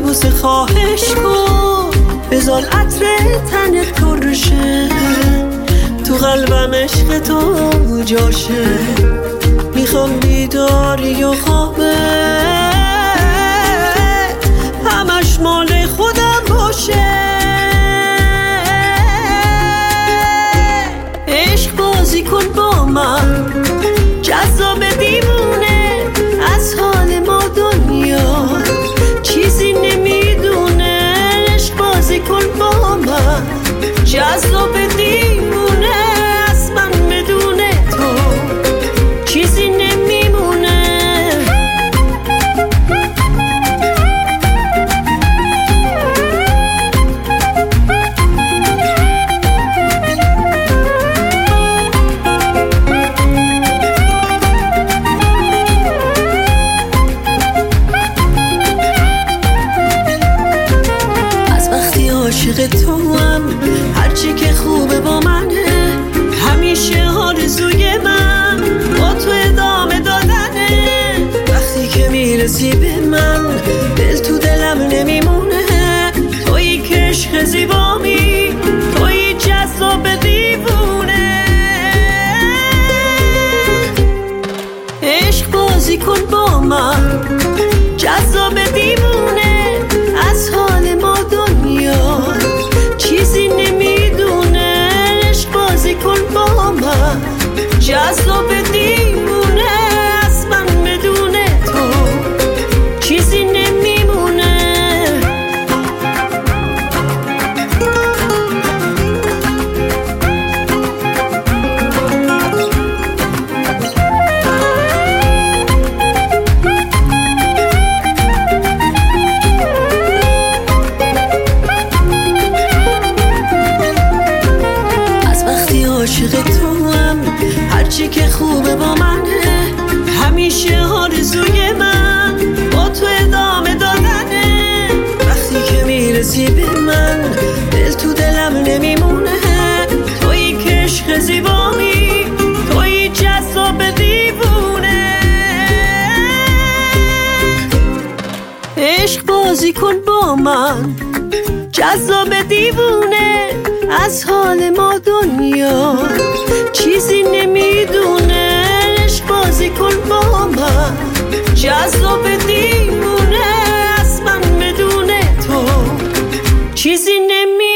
بوسه خواهش کن، بذار عطر تنت ترشه، تو قلبم عشق تو جاشه. میخوام بیداری و خوابه همش مال خودم باشه. عشق بازی کن با من، جذاب دیوونه، از حال ما دنیا چیزی نمیدونه. عشق بازی کن با من، جذاب دیوونه، از من بدونه تو چیزی نمیمونه. عاشق تو هم هرچی که خوبه با منه، همیشه آرزوی من با تو ادامه دادنه. وقتی که میرسی به من دل تو دلم نمیمونه، تویی که عشق زیبامی، تویی جذاب دیوونه. عشق بازی کن با من، جذاب دیوونه، از حال ما دنیا چیزی نمیدونه. عشق بازی کن با من، جذاب دیوونه، از من بدونه تو چیزی نمیمونه. عاشق تو هم هرچی که خوبه با منه، همیشه آرزوی من با تو ادامه دادنه. وقتی که میرسی به من دل تو دلم نمیمونه، تویی که عشق زیبامی، تویی جذاب دیوونه. عشق بازی کن با من، جذاب دیوونه، از حال ما دنیا چیزی نمیدونه. عشق بازی کن با من، جذاب دیوونه، از من بدونه تو چیزی نمیدونه.